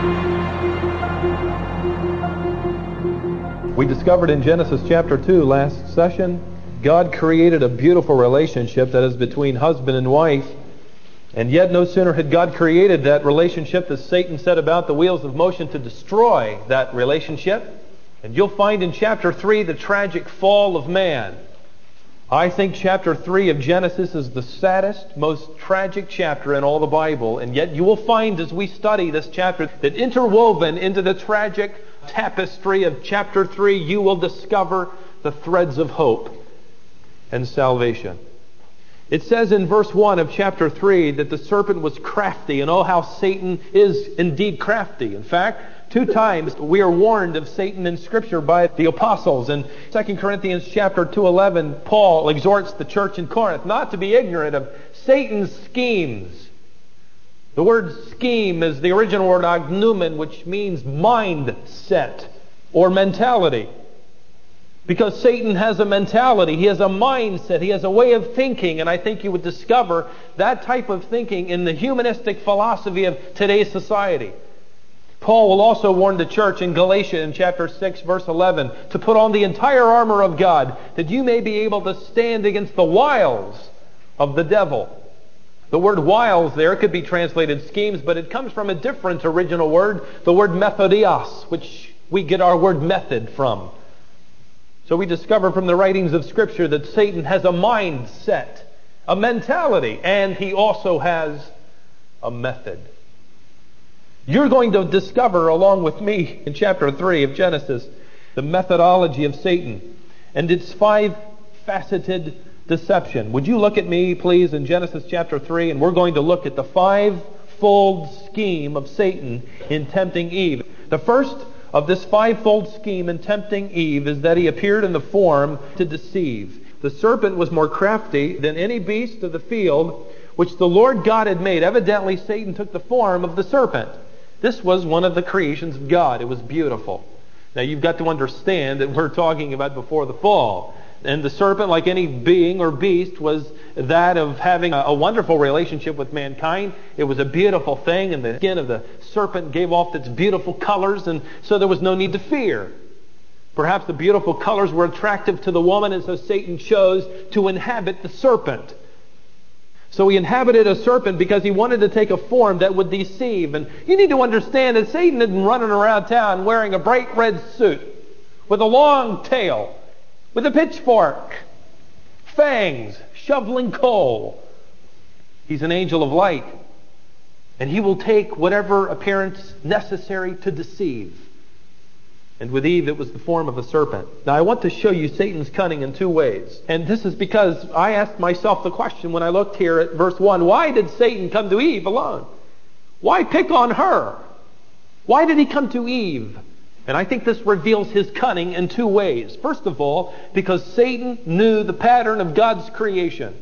We discovered in Genesis chapter 2 last session, God created a beautiful relationship that is between husband and wife. And yet no sooner had God created that relationship than Satan set about the wheels of motion to destroy that relationship. And you'll find in chapter 3 the tragic fall of man. I think chapter 3 of Genesis is the saddest, most tragic chapter in all the Bible. And yet you will find as we study this chapter that interwoven into the tragic tapestry of chapter 3, you will discover the threads of hope and salvation. It says in verse 1 of chapter 3 that the serpent was crafty, and oh, how Satan is indeed crafty. In fact, 2 times we are warned of Satan in Scripture by the apostles. In 2 Corinthians chapter 2:11, Paul exhorts the church in Corinth not to be ignorant of Satan's schemes. The word scheme is the original word agnumen, which means mindset or mentality. Because Satan has a mentality, he has a mindset, he has a way of thinking, and I think you would discover that type of thinking in the humanistic philosophy of today's society. Paul will also warn the church in Galatia in chapter 6 verse 11 to put on the entire armor of God that you may be able to stand against the wiles of the devil. The word wiles there could be translated schemes, but it comes from a different original word, the word methodios, which we get our word method from. So we discover from the writings of Scripture that Satan has a mindset, a mentality, and he also has a method. You're going to discover, along with me, in chapter 3 of Genesis, the methodology of Satan and its 5-faceted deception. Would you look at me, please, in Genesis chapter 3, and we're going to look at the 5-fold scheme of Satan in tempting Eve. The first of this 5-fold scheme in tempting Eve is that he appeared in the form to deceive. The serpent was more crafty than any beast of the field which the Lord God had made. Evidently, Satan took the form of the serpent. This was one of the creations of God. It was beautiful. Now, you've got to understand that we're talking about before the fall. And the serpent, like any being or beast, was that of having a wonderful relationship with mankind. It was a beautiful thing, and the skin of the serpent gave off its beautiful colors, and so there was no need to fear. Perhaps the beautiful colors were attractive to the woman, and so Satan chose to inhabit the serpent. So he inhabited a serpent because he wanted to take a form that would deceive. And you need to understand that Satan isn't running around town wearing a bright red suit with a long tail, with a pitchfork, fangs, shoveling coal. He's an angel of light. And he will take whatever appearance necessary to deceive. And with Eve, it was the form of a serpent. Now, I want to show you Satan's cunning in 2 ways. And this is because I asked myself the question when I looked here at verse 1. Why did Satan come to Eve alone? Why pick on her? Why did he come to Eve? And I think this reveals his cunning in 2 ways. First of all, because Satan knew the pattern of God's creation.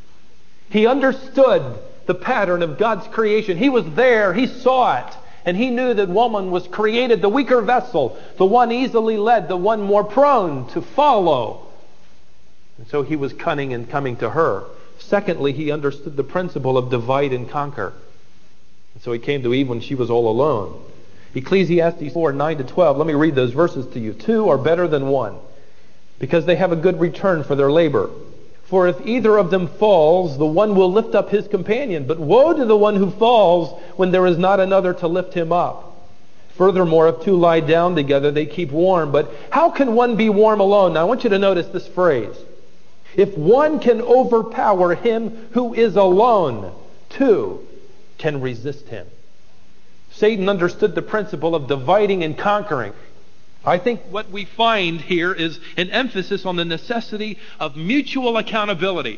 He understood the pattern of God's creation. He was there. He saw it. And he knew that woman was created the weaker vessel, the one easily led, the one more prone to follow. And so he was cunning in coming to her. Secondly, he understood the principle of divide and conquer. And so he came to Eve when she was all alone. Ecclesiastes 4:9-12. Let me read those verses to you. 2 are better than 1, because they have a good return for their labor. For if either of them falls, the one will lift up his companion. But woe to the one who falls when there is not another to lift him up. Furthermore, if 2 lie down together, they keep warm. But how can one be warm alone? Now, I want you to notice this phrase. If one can overpower him who is alone, 2 can resist him. Satan understood the principle of dividing and conquering. I think what we find here is an emphasis on the necessity of mutual accountability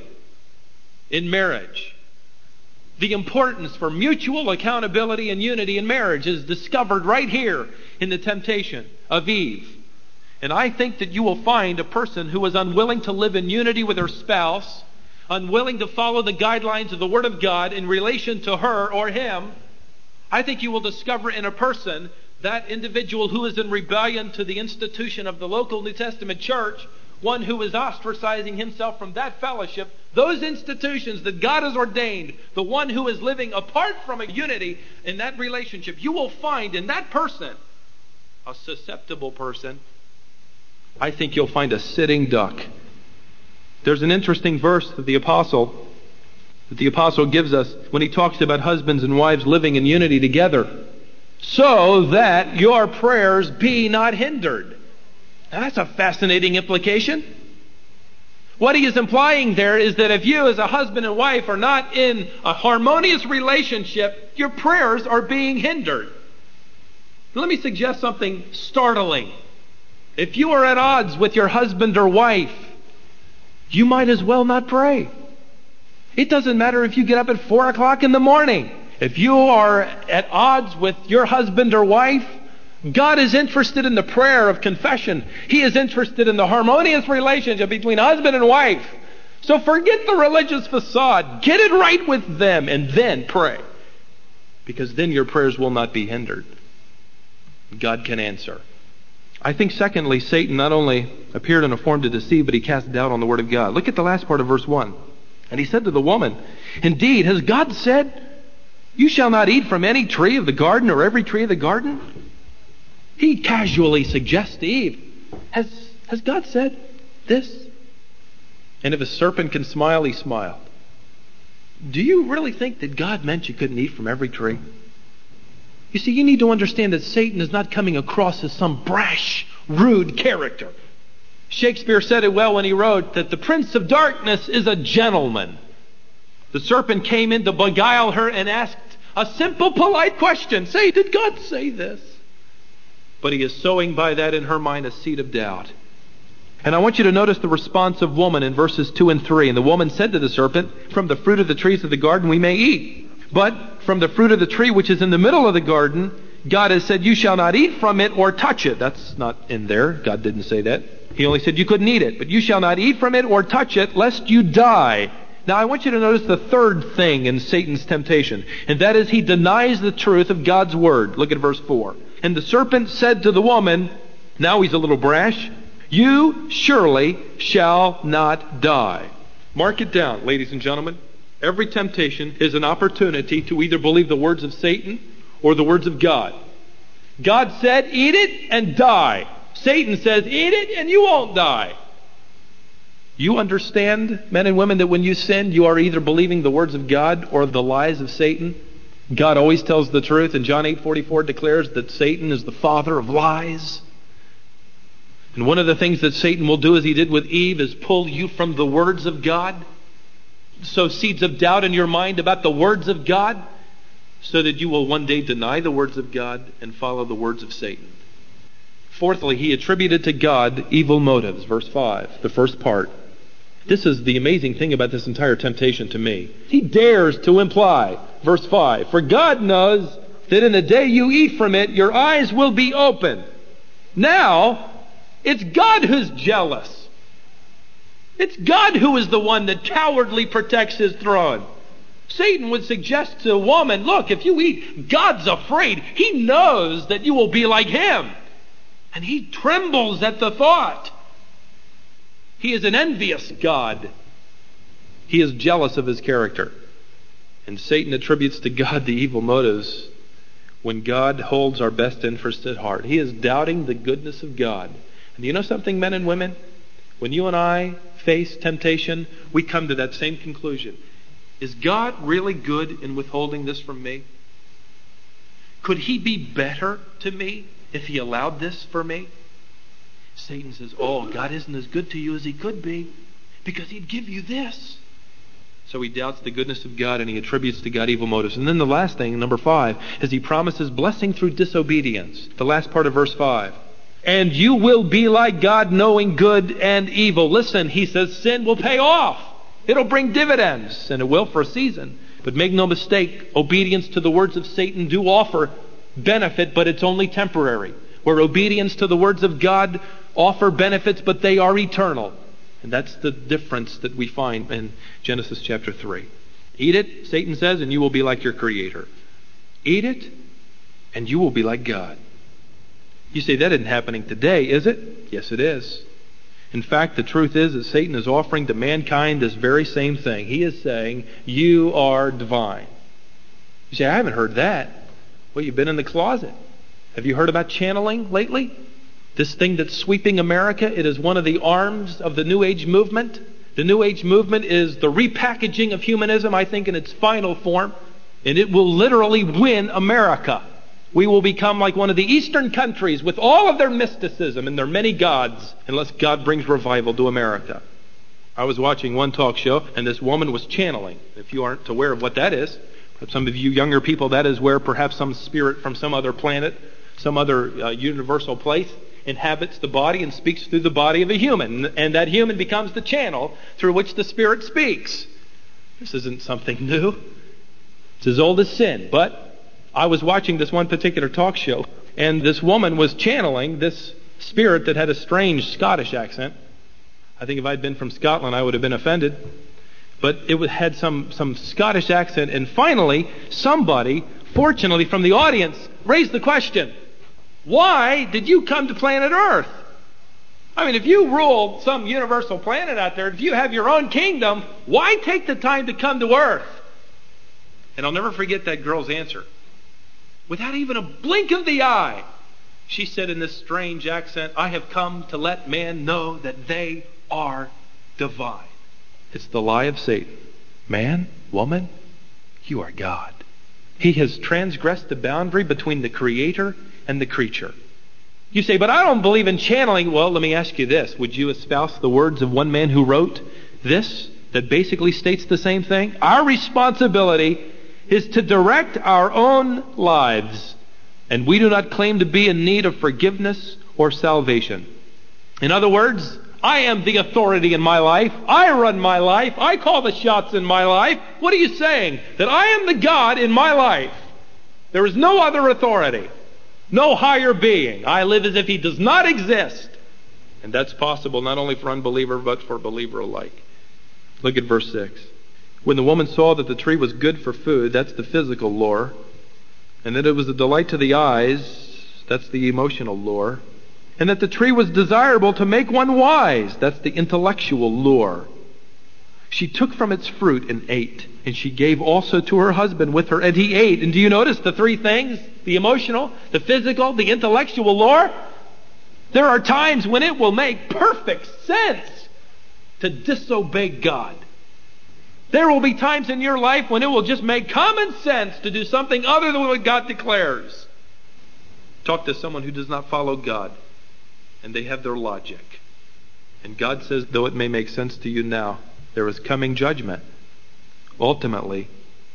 in marriage. The importance for mutual accountability and unity in marriage is discovered right here in the temptation of Eve. And I think that you will find a person who is unwilling to live in unity with her spouse, unwilling to follow the guidelines of the Word of God in relation to her or him. I think you will discover in a person that individual who is in rebellion to the institution of the local New Testament church one who is ostracizing himself from that fellowship, those institutions that God has ordained, the one who is living apart from a unity in that relationship, you will find in that person a susceptible person. I think you'll find a sitting duck. There's an interesting verse that the apostle gives us when he talks about husbands and wives living in unity together, so that your prayers be not hindered. Now that's a fascinating implication. What he is implying there is that if you as a husband and wife are not in a harmonious relationship, your prayers are being hindered. Let me suggest something startling. If you are at odds with your husband or wife, you might as well not pray. It doesn't matter if you get up at 4 o'clock in the morning. If you are at odds with your husband or wife, God is interested in the prayer of confession. He is interested in the harmonious relationship between husband and wife. So forget the religious facade. Get it right with them and then pray. Because then your prayers will not be hindered. God can answer. I think secondly, Satan not only appeared in a form to deceive, but he cast doubt on the word of God. Look at the last part of verse 1. And he said to the woman, "Indeed, has God said, you shall not eat from any tree of the garden or every tree of the garden?" He casually suggests to Eve, has God said this? And if a serpent can smile, he smiled. Do you really think that God meant you couldn't eat from every tree? You see, you need to understand that Satan is not coming across as some brash, rude character. Shakespeare said it well when he wrote that the prince of darkness is a gentleman. The serpent came in to beguile her and asked a simple, polite question. Say, did God say this? But he is sowing by that in her mind a seed of doubt. And I want you to notice the response of woman in verses 2 and 3. And the woman said to the serpent, "From the fruit of the trees of the garden we may eat. But from the fruit of the tree which is in the middle of the garden, God has said, you shall not eat from it or touch it." That's not in there. God didn't say that. He only said you couldn't eat it. But you shall not eat from it or touch it, lest you die. Now I want you to notice the third thing in Satan's temptation. And that is he denies the truth of God's word. Look at verse 4. And the serpent said to the woman, now he's a little brash, "You surely shall not die." Mark it down, ladies and gentlemen. Every temptation is an opportunity to either believe the words of Satan or the words of God. God said, eat it and die. Satan says, eat it and you won't die. You understand, men and women, that when you sin, you are either believing the words of God or the lies of Satan? God always tells the truth, and John 8:44 declares that Satan is the father of lies. And one of the things that Satan will do, as he did with Eve, is pull you from the words of God, sow seeds of doubt in your mind about the words of God, so that you will one day deny the words of God and follow the words of Satan. Fourthly, he attributed to God evil motives. Verse 5, the first part. This is the amazing thing about this entire temptation to me. He dares to imply, verse 5, "For God knows that in the day you eat from it, your eyes will be open." Now, it's God who's jealous. It's God who is the one that cowardly protects his throne. Satan would suggest to a woman, look, if you eat, God's afraid. He knows that you will be like him. And he trembles at the thought. He is an envious God. He is jealous of his character. And Satan attributes to God the evil motives when God holds our best interest at heart. He is doubting the goodness of God. And you know something, men and women? When you and I face temptation, we come to that same conclusion. Is God really good in withholding this from me? Could he be better to me if he allowed this for me? Satan says, oh, God isn't as good to you as he could be because he'd give you this. So he doubts the goodness of God and he attributes to God evil motives. And then the last thing, number 5, is he promises blessing through disobedience. The last part of verse 5. "And you will be like God, knowing good and evil." Listen, he says sin will pay off. It'll bring dividends, and it will for a season. But make no mistake, obedience to the words of Satan do offer benefit, but it's only temporary. Where obedience to the words of God offer benefits, but they are eternal. And that's the difference that we find in Genesis chapter 3. Eat it, Satan says, and you will be like your Creator. Eat it, and you will be like God. You say, that isn't happening today, is it? Yes, it is. In fact, the truth is that Satan is offering to mankind this very same thing. He is saying, you are divine. You say, I haven't heard that. Well, you've been in the closet. Have you heard about channeling lately? This thing that's sweeping America, it is one of the arms of the New Age movement. The New Age movement is the repackaging of humanism, I think, in its final form. And it will literally win America. We will become like one of the Eastern countries with all of their mysticism and their many gods, unless God brings revival to America. I was watching one talk show, and this woman was channeling. If you aren't aware of what that is, for some of you younger people, that is where perhaps some spirit from some other planet, some other universal place, inhabits the body and speaks through the body of a human. And that human becomes the channel through which the spirit speaks. This isn't something new. It's as old as sin. But I was watching this one particular talk show, and this woman was channeling this spirit that had a strange Scottish accent. I think if I'd been from Scotland, I would have been offended. But it had some Scottish accent, and finally, somebody, fortunately from the audience, raised the question, why did you come to planet Earth? I mean, if you rule some universal planet out there, if you have your own kingdom, why take the time to come to Earth? And I'll never forget that girl's answer. Without even a blink of the eye, she said in this strange accent, I have come to let man know that they are divine. It's the lie of Satan. Man, woman, you are God. He has transgressed the boundary between the Creator and the creature. You say, but I don't believe in channeling. Well, let me ask you this. Would you espouse the words of one man who wrote this, that basically states the same thing? Our responsibility is to direct our own lives, and we do not claim to be in need of forgiveness or salvation. In other words, I am the authority in my life. I run my life. I call the shots in my life. What are you saying? That I am the God in my life. There is no other authority, no higher being. I live as if He does not exist. And that's possible not only for unbeliever, but for believer alike. Look at verse 6. When the woman saw that the tree was good for food, that's the physical lore, and that it was a delight to the eyes, that's the emotional lore, and that the tree was desirable to make one wise, that's the intellectual lore. She took from its fruit and ate, and she gave also to her husband with her, and he ate. And do you notice the three things? The emotional, the physical, the intellectual lore? There are times when it will make perfect sense to disobey God. There will be times in your life when it will just make common sense to do something other than what God declares. Talk to someone who does not follow God, and they have their logic. And God says, though it may make sense to you now, there is coming judgment. Ultimately,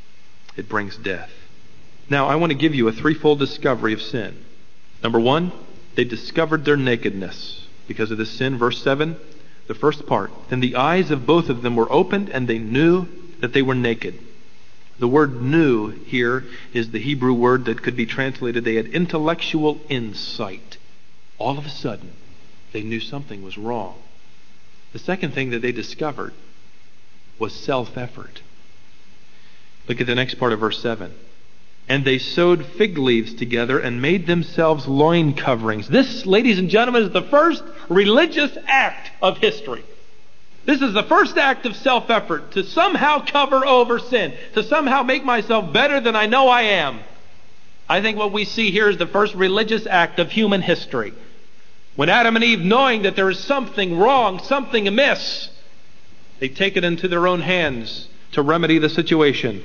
it brings death. Now, I want to give you a threefold discovery of sin. Number one, they discovered their nakedness because of this sin. Verse 7. The first part, then the eyes of both of them were opened, and they knew that they were naked. The word knew here is the Hebrew word that could be translated, they had intellectual insight. All of a sudden, they knew something was wrong. The second thing that they discovered was self-effort. Look at the next part of verse 7. And they sewed fig leaves together and made themselves loin coverings. This, ladies and gentlemen, is the first religious act of history. This is the first act of self-effort, to somehow cover over sin, to somehow make myself better than I know I am. I think what we see here is the first religious act of human history. When Adam and Eve, knowing that there is something wrong, something amiss, they take it into their own hands to remedy the situation.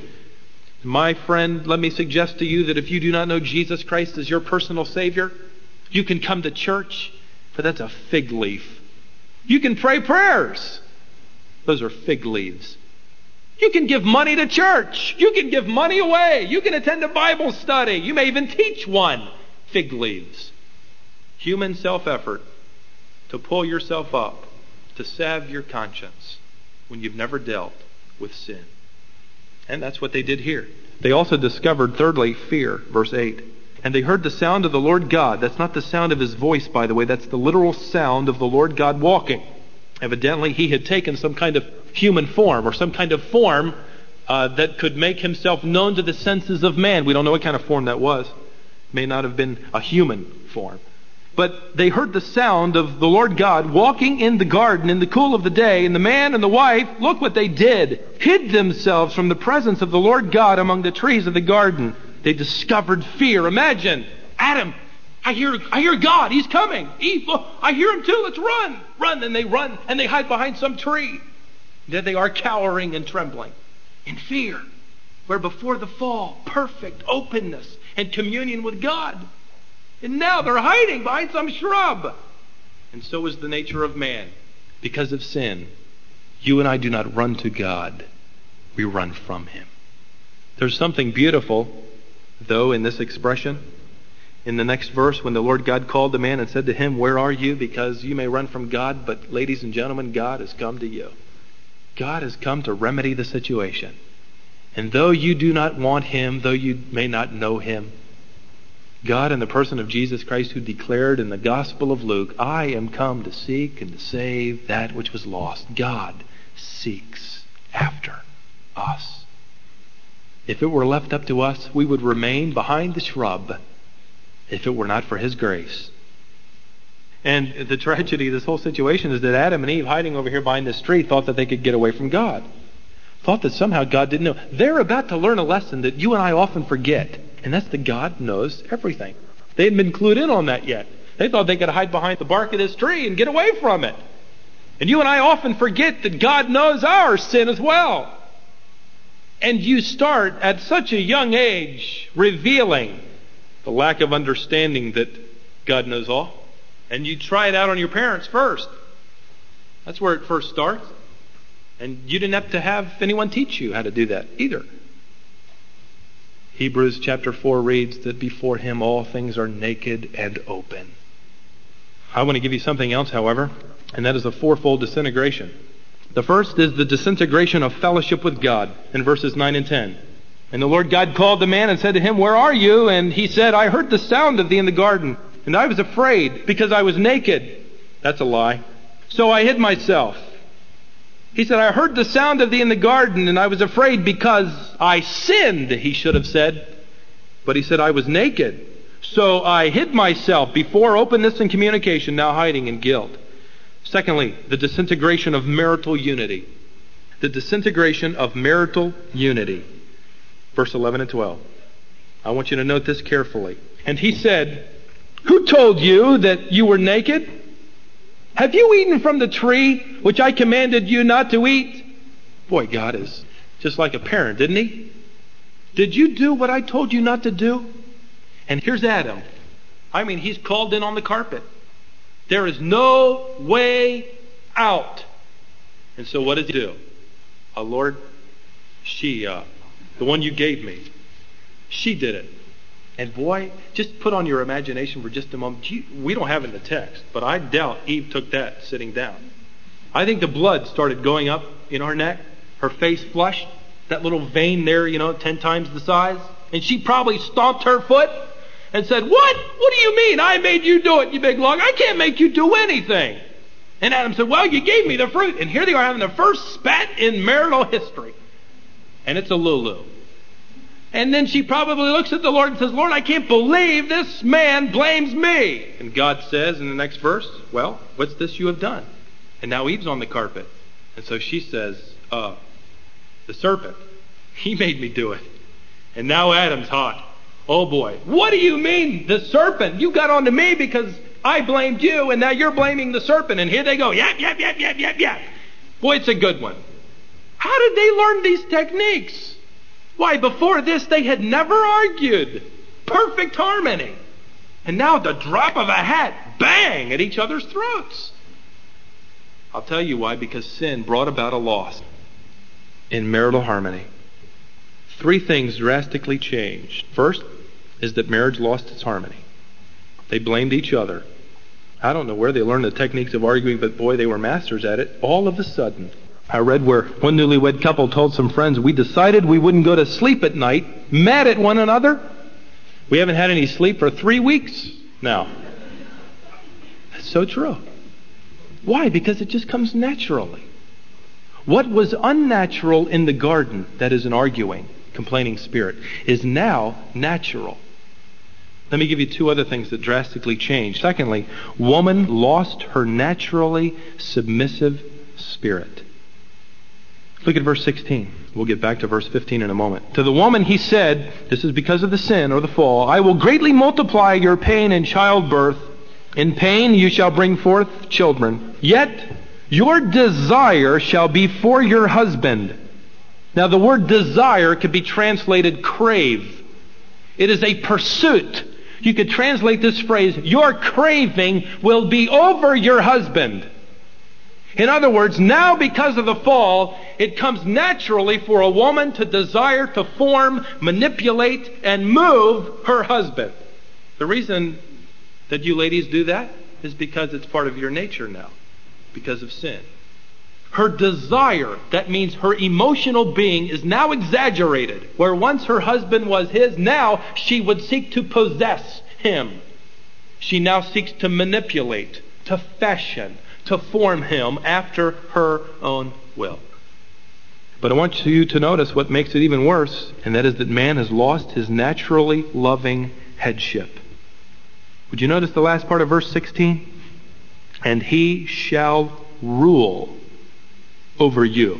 My friend, let me suggest to you that if you do not know Jesus Christ as your personal Savior, you can come to church, but that's a fig leaf. You can pray prayers. Those are fig leaves. You can give money to church. You can give money away. You can attend a Bible study. You may even teach one. Fig leaves. Human self-effort to pull yourself up, to salve your conscience when you've never dealt with sin. And that's what they did here. They also discovered, thirdly, fear. Verse 8. And they heard the sound of the Lord God. That's not the sound of His voice, by the way. That's the literal sound of the Lord God walking. Evidently, He had taken some kind of human form, or some kind of form that could make Himself known to the senses of man. We don't know what kind of form that was. It may not have been a human form. But they heard the sound of the Lord God walking in the garden in the cool of the day, and the man and the wife, look what they did, hid themselves from the presence of the Lord God among the trees of the garden. They discovered fear. Imagine, Adam, I hear God, He's coming. Eve, look, I hear Him too, let's run. And they run, and they hide behind some tree. There they are, cowering and trembling in fear. Where before the fall, perfect openness and communion with God. And now they're hiding behind some shrub. And so is the nature of man. Because of sin, you and I do not run to God. We run from Him. There's something beautiful, though, in this expression. In the next verse, when the Lord God called the man and said to him, "Where are you?" Because you may run from God, but ladies and gentlemen, God has come to you. God has come to remedy the situation. And though you do not want Him, though you may not know Him, God in the person of Jesus Christ, who declared in the Gospel of Luke, "I am come to seek and to save that which was lost." God seeks after us. If it were left up to us, we would remain behind the shrub if it were not for His grace. And the tragedy of this whole situation is that Adam and Eve, hiding over here behind this tree, thought that they could get away from God. Thought that somehow God didn't know. They're about to learn a lesson that you and I often forget. And that's that God knows everything. They hadn't been clued in on that yet. They thought they could hide behind the bark of this tree and get away from it. And you and I often forget that God knows our sin as well. And you start at such a young age revealing the lack of understanding that God knows all. And you try it out on your parents first. That's where it first starts. And you didn't have to have anyone teach you how to do that either. Hebrews chapter 4 reads that before Him all things are naked and open. I want to give you something else, however, and that is a fourfold disintegration. The first is the disintegration of fellowship with God in verses 9 and 10. And the Lord God called the man and said to him, "Where are you?" And he said, "I heard the sound of thee in the garden, and I was afraid because I was naked." That's a lie. "So I hid myself." He said, "I heard the sound of thee in the garden, and I was afraid because I sinned," he should have said. But he said, "I was naked. So I hid myself." Before openness and communication, now hiding in guilt. Secondly, the disintegration of marital unity. The disintegration of marital unity. Verse 11 and 12. I want you to note this carefully. "And he said, Who told you that you were naked? Have you eaten from the tree which I commanded you not to eat?" Boy, God is just like a parent, isn't He? Did you do what I told you not to do? And here's Adam. I mean, he's called in on the carpet. There is no way out. And so what does he do? Lord, the one you gave me, she did it. And boy, just put on your imagination for just a moment. We don't have it in the text, but I doubt Eve took that sitting down. I think the blood started going up in her neck, her face flushed, that little vein there, 10 times the size. And she probably stomped her foot and said, What? What do you mean? I made you do it, you big log. I can't make you do anything. And Adam said, "Well, you gave me the fruit." And here they are having the first spat in marital history. And it's a Lulu. And then she probably looks at the Lord and says, "Lord, I can't believe this man blames me." And God says in the next verse, "Well, what's this you have done?" And now Eve's on the carpet. And so she says, "The serpent, he made me do it." And now Adam's hot. "Oh boy, what do you mean the serpent? You got onto me because I blamed you, and now you're blaming the serpent." And here they go, yap, yap, yap, yap, yap, yap. Boy, it's a good one. How did they learn these techniques? Why, before this, they had never argued. Perfect harmony. And now, the drop of a hat, bang, at each other's throats. I'll tell you why. Because sin brought about a loss in marital harmony. 3 things drastically changed. First is that marriage lost its harmony. They blamed each other. I don't know where they learned the techniques of arguing, but boy, they were masters at it. All of a sudden, I read where one newlywed couple told some friends, "We decided we wouldn't go to sleep at night, mad at one another. We haven't had any sleep for 3 weeks now." That's so true. Why? Because it just comes naturally. What was unnatural in the garden, that is an arguing, complaining spirit, is now natural. Let me give you two other things that drastically changed. Secondly, woman lost her naturally submissive spirit. Look at verse 16. We'll get back to verse 15 in a moment. To the woman he said, this is because of the sin or the fall, I will greatly multiply your pain in childbirth. In pain you shall bring forth children. Yet your desire shall be for your husband. Now the word desire could be translated crave. It is a pursuit. You could translate this phrase, your craving will be over your husband. In other words, now because of the fall, it comes naturally for a woman to desire to form, manipulate, and move her husband. The reason that you ladies do that is because it's part of your nature now, because of sin. Her desire, that means her emotional being, is now exaggerated. Where once her husband was his, now she would seek to possess him. She now seeks to manipulate, to fashion, to form him after her own will. But I want you to notice what makes it even worse, and that is that man has lost his naturally loving headship. Would you notice the last part of verse 16? And he shall rule over you.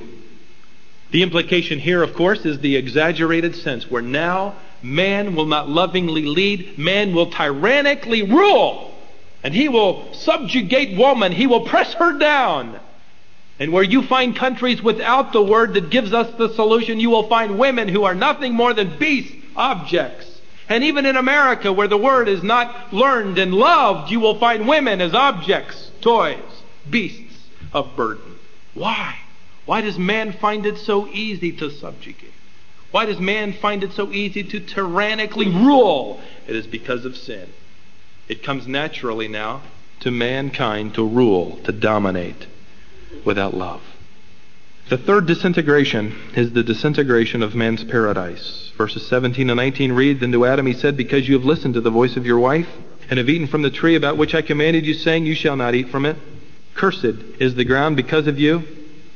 The implication here, of course, is the exaggerated sense where now man will not lovingly lead, man will tyrannically rule. And he will subjugate woman, he will press her down. And where you find countries without the word that gives us the solution, you will find women who are nothing more than beast objects. And even in America, where the word is not learned and loved, you will find women as objects, toys, beasts of burden. Why? Why does man find it so easy to subjugate? Why does man find it so easy to tyrannically rule? It is because of sin. It comes naturally now to mankind to rule, to dominate without love. The third disintegration is the disintegration of man's paradise. Verses 17 and 19 read, Then to Adam he said, Because you have listened to the voice of your wife, and have eaten from the tree about which I commanded you, saying, You shall not eat from it. Cursed is the ground because of you.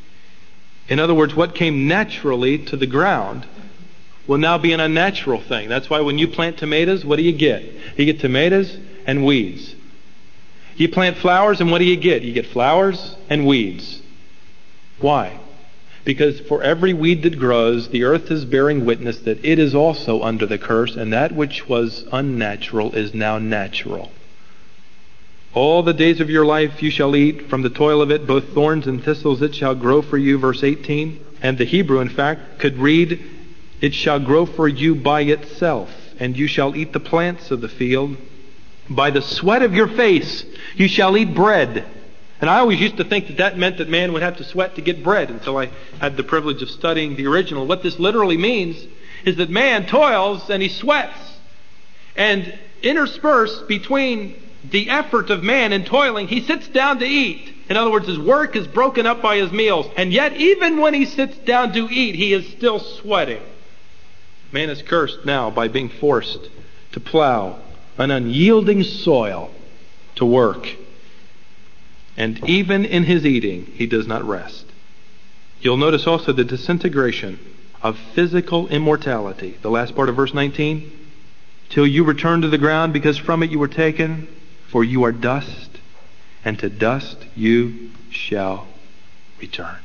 In other words, what came naturally to the ground will now be an unnatural thing. That's why when you plant tomatoes, what do you get? You get tomatoes and weeds. You plant flowers, and what do you get? You get flowers and weeds. Why? Because for every weed that grows, the earth is bearing witness that it is also under the curse, and that which was unnatural is now natural. All the days of your life you shall eat from the toil of it, both thorns and thistles it shall grow for you, verse 18. And the Hebrew, in fact, could read, It shall grow for you by itself, and you shall eat the plants of the field. By the sweat of your face you shall eat bread. And I always used to think that that meant that man would have to sweat to get bread until I had the privilege of studying the original. What this literally means is that man toils and he sweats. And interspersed between the effort of man in toiling, he sits down to eat. In other words, his work is broken up by his meals. And yet, even when he sits down to eat, he is still sweating. Man is cursed now by being forced to plow an unyielding soil to work. And even in his eating, he does not rest. You'll notice also the disintegration of physical immortality. The last part of verse 19. Till you return to the ground, because from it you were taken, for you are dust, and to dust you shall return.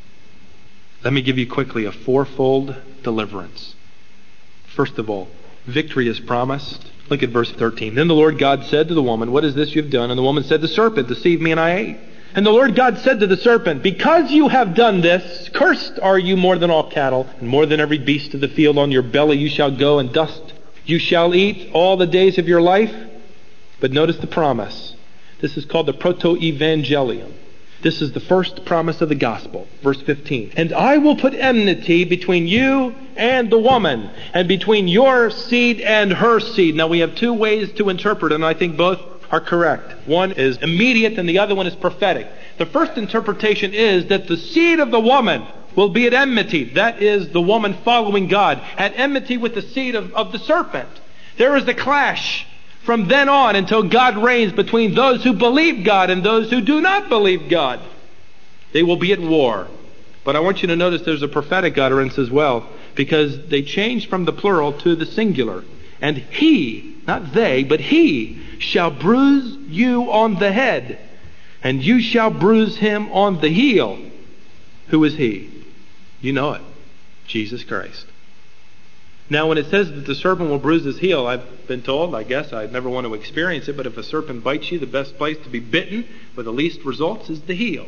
Let me give you quickly a fourfold deliverance. First of all, victory is promised. Look at verse 13. Then the Lord God said to the woman, What is this you have done? And the woman said, The serpent deceived me, and I ate. And the Lord God said to the serpent, Because you have done this, cursed are you more than all cattle, and more than every beast of the field. On your belly you shall go, and dust you shall eat all the days of your life. But notice the promise. This is called the proto-evangelium. This is the first promise of the gospel. Verse 15. And I will put enmity between you and the woman, and between your seed and her seed. Now we have two ways to interpret it, and I think both are correct. One is immediate and the other one is prophetic. The first interpretation is that the seed of the woman will be at enmity. That is the woman following God, at enmity with the seed of the serpent. There is a clash from then on until God reigns between those who believe God and those who do not believe God. They will be at war. But I want you to notice there's a prophetic utterance as well, because they changed from the plural to the singular. And he not they, but he shall bruise you on the head, and you shall bruise him on the heel. Who is he? You know it. Jesus Christ. Now, when it says that the serpent will bruise his heel, I've been told, I guess I'd never want to experience it, but if a serpent bites you, the best place to be bitten with the least results is the heel.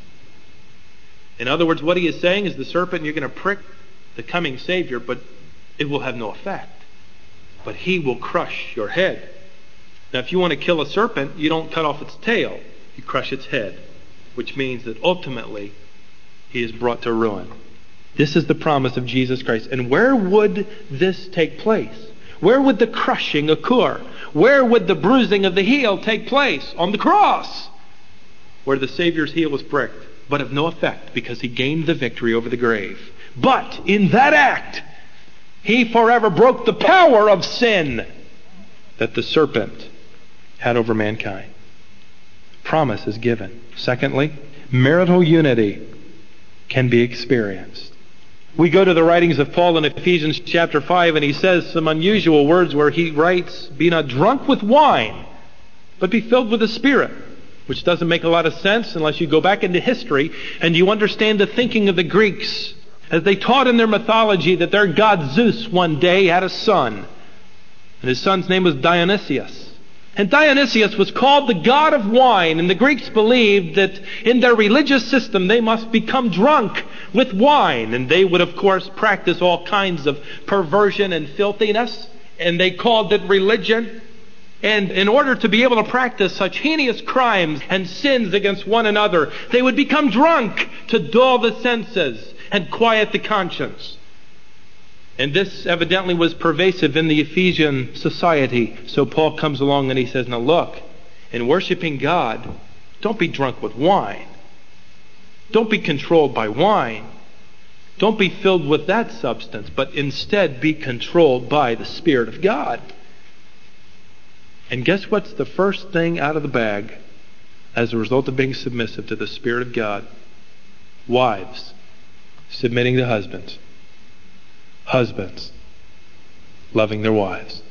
In other words, what he is saying is the serpent, you're going to prick the coming Savior, but it will have no effect. But he will crush your head. Now, if you want to kill a serpent, you don't cut off its tail. You crush its head, which means that ultimately he is brought to ruin. This is the promise of Jesus Christ. And where would this take place? Where would the crushing occur? Where would the bruising of the heel take place? On the cross, where the Savior's heel was pricked, but of no effect, because he gained the victory over the grave. But in that act, he forever broke the power of sin that the serpent had over mankind. Promise is given. Secondly, marital unity can be experienced. We go to the writings of Paul in Ephesians chapter 5, and he says some unusual words where he writes, "Be not drunk with wine, but be filled with the Spirit," which doesn't make a lot of sense unless you go back into history and you understand the thinking of the Greeks, as they taught in their mythology that their god Zeus one day had a son, and his son's name was Dionysius. And Dionysius was called the god of wine, and the Greeks believed that in their religious system they must become drunk with wine, and they would of course practice all kinds of perversion and filthiness, and they called it religion. And in order to be able to practice such heinous crimes and sins against one another, they would become drunk to dull the senses and quiet the conscience. And this evidently was pervasive in the Ephesian society. So Paul comes along and he says, now look, in worshiping God, don't be drunk with wine. Don't be controlled by wine. Don't be filled with that substance, but instead be controlled by the Spirit of God. And guess what's the first thing out of the bag as a result of being submissive to the Spirit of God? Wives submitting to husbands. Husbands loving their wives.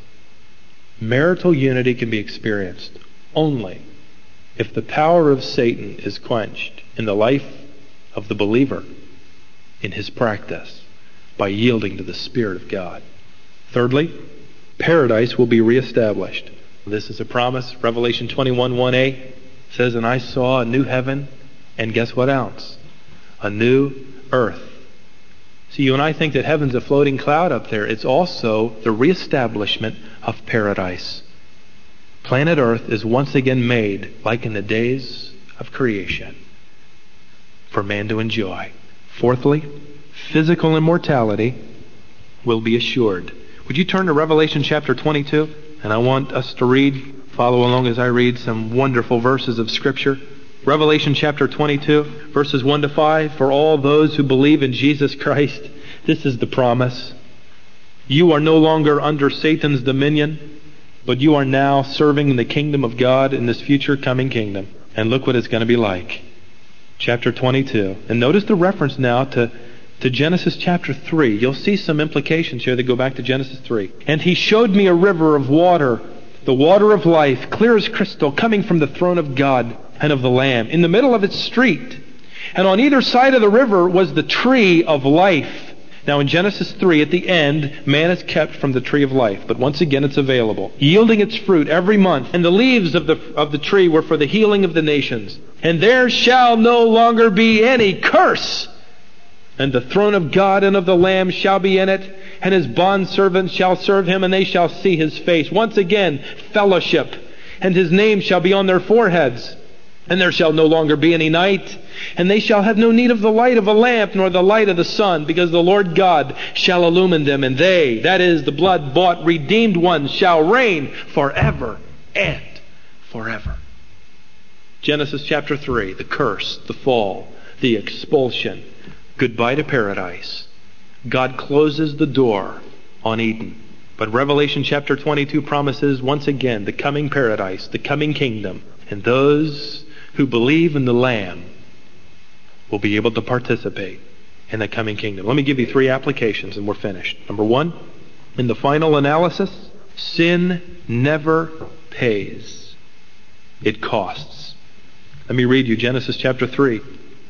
Marital unity can be experienced only if the power of Satan is quenched in the life of the believer in his practice by yielding to the Spirit of God. Thirdly, paradise will be reestablished. This is a promise. Revelation 21:1a says, "And I saw a new heaven," and guess what else? A new earth. See, you and I think that heaven's a floating cloud up there. It's also the reestablishment of paradise. Planet Earth is once again made like in the days of creation for man to enjoy. Fourthly, physical immortality will be assured. Would you turn to Revelation chapter 22? And I want us to follow along as I read some wonderful verses of Scripture. Revelation chapter 22, verses 1 to 5. For all those who believe in Jesus Christ, this is the promise. You are no longer under Satan's dominion, but you are now serving in the kingdom of God in this future coming kingdom. And look what it's going to be like. Chapter 22. And notice the reference now to Genesis chapter 3. You'll see some implications here that go back to Genesis 3. And he showed me a river of water, the water of life, clear as crystal, coming from the throne of God and of the Lamb, in the middle of its street. And on either side of the river was the tree of life. Now in Genesis 3, at the end, man is kept from the tree of life. But once again, it's available, yielding its fruit every month. And the leaves of the tree were for the healing of the nations. And there shall no longer be any curse. And the throne of God and of the Lamb shall be in it, and his bondservants shall serve him, and they shall see his face. Once again, fellowship, and his name shall be on their foreheads. And there shall no longer be any night, and they shall have no need of the light of a lamp, nor the light of the sun, because the Lord God shall illumine them, and they, that is, the blood-bought, redeemed ones, shall reign forever and forever. Genesis chapter 3, the curse, the fall, the expulsion. Goodbye to paradise. God closes the door on Eden. But Revelation chapter 22 promises once again the coming paradise, the coming kingdom. And those who believe in the Lamb will be able to participate in the coming kingdom. Let me give you 3 applications and we're finished. Number 1, in the final analysis, Sin never pays. It costs. Let me read you Genesis chapter 3,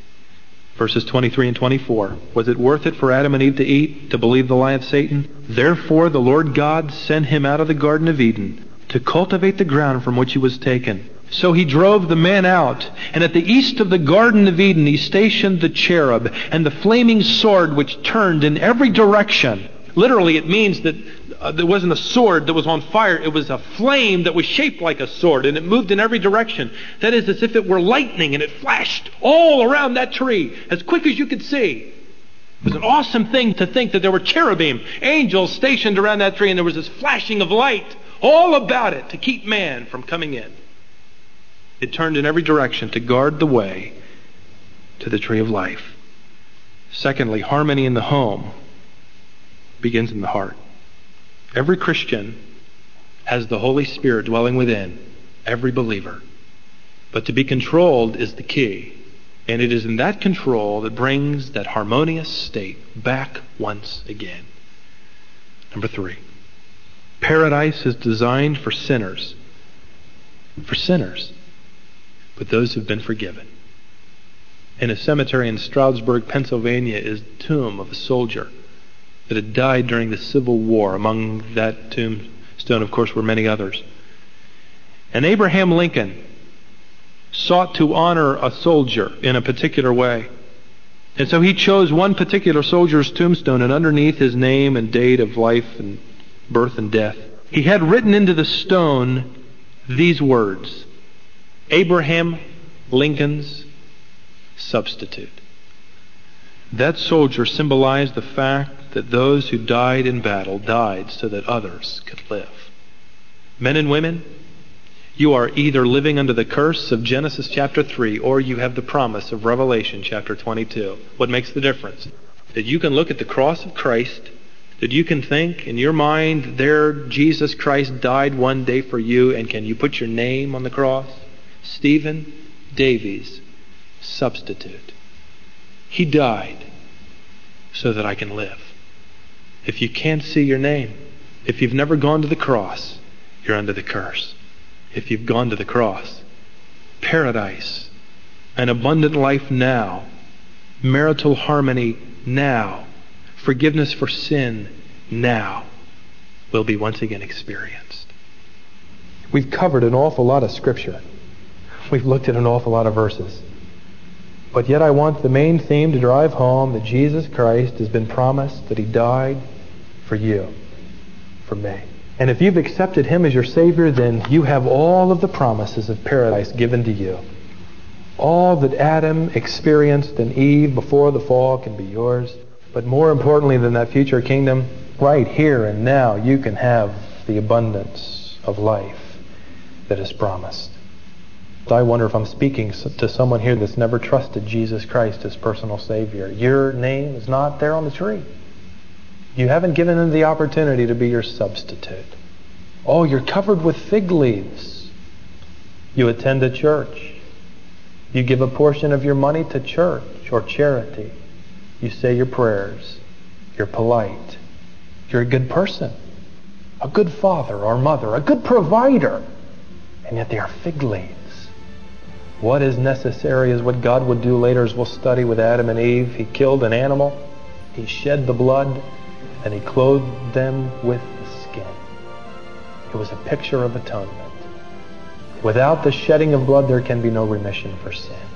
verses 23 and 24. Was it worth it for Adam and Eve to eat, to believe the lie of Satan? Therefore the Lord God sent him out of the Garden of Eden to cultivate the ground from which he was taken. So he drove the man out, and at the east of the Garden of Eden he stationed the cherub and the flaming sword which turned in every direction. Literally, it means that there wasn't a sword that was on fire. It was a flame that was shaped like a sword, and it moved in every direction. That is, as if it were lightning, and it flashed all around that tree as quick as you could see. It was an awesome thing to think that there were cherubim, angels stationed around that tree, and there was this flashing of light all about it to keep man from coming in. It turned in every direction to guard the way to the tree of life. Secondly, harmony in the home begins in the heart. Every Christian has the Holy Spirit dwelling within every believer. But to be controlled is the key. And it is in that control that brings that harmonious state back once again. Number 3. Paradise is designed for sinners. For sinners. But those who've been forgiven. In a cemetery in Stroudsburg, Pennsylvania, is the tomb of a soldier that had died during the Civil War. Among that tombstone, of course, were many others. And Abraham Lincoln sought to honor a soldier in a particular way. And so he chose one particular soldier's tombstone, and underneath his name and date of life and birth and death, he had written into the stone these words: Abraham Lincoln's substitute. That soldier symbolized the fact that those who died in battle died so that others could live. Men and women, you are either living under the curse of Genesis chapter 3 or you have the promise of Revelation chapter 22. What makes the difference? That you can look at the cross of Christ, that you can think in your mind, there Jesus Christ died one day for you, and can you put your name on the cross? Stephen Davies, substitute. He died so that I can live. If you can't see your name, if you've never gone to the cross, you're under the curse. If you've gone to the cross, paradise, an abundant life now, marital harmony now, forgiveness for sin now, will be once again experienced. We've covered an awful lot of Scripture. We've looked at an awful lot of verses. But yet I want the main theme to drive home that Jesus Christ has been promised, that He died for you, for me. And if you've accepted Him as your Savior, then you have all of the promises of paradise given to you. All that Adam experienced and Eve before the fall can be yours. But more importantly than that future kingdom, right here and now you can have the abundance of life that is promised. I wonder if I'm speaking to someone here that's never trusted Jesus Christ as personal Savior. Your name is not there on the tree. You haven't given Him the opportunity to be your substitute. Oh, you're covered with fig leaves. You attend a church. You give a portion of your money to church or charity. You say your prayers. You're polite. You're a good person. A good father or mother. A good provider. And yet they are fig leaves. What is necessary is what God would do later, as we'll study with Adam and Eve. He killed an animal. He shed the blood. And He clothed them with the skin. It was a picture of atonement. Without the shedding of blood, there can be no remission for sin.